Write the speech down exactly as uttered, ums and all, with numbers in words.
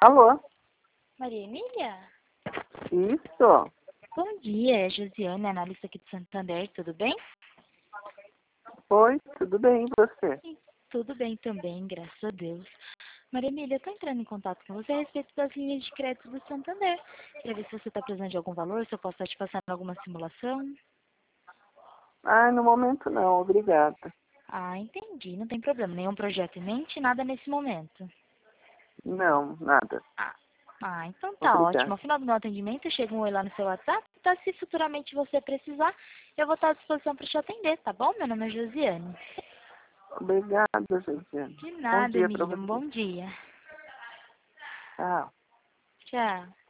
Alô? Maria Emília? Isso? Bom dia, é Josiane, analista aqui do Santander, tudo bem? Oi, tudo bem, e você? Sim, tudo bem também, graças a Deus. Maria Emília, eu estou entrando em contato com você a respeito das linhas de crédito do Santander. Queria ver se você está precisando de algum valor, se eu posso estar te passando alguma simulação. Ah, no momento não, obrigada. Ah, entendi, não tem problema. Nenhum projeto em mente, nada nesse momento. Não, nada. Ah, ah, então tá ótimo. Obrigada. Ao final do meu atendimento, chega um oi lá no seu WhatsApp, tá? Se futuramente você precisar, eu vou estar à disposição para te atender, tá bom? Meu nome é Josiane. Obrigada, Josiane. De Bom nada, dia para Emília. Um você. bom dia. Tchau. Tchau.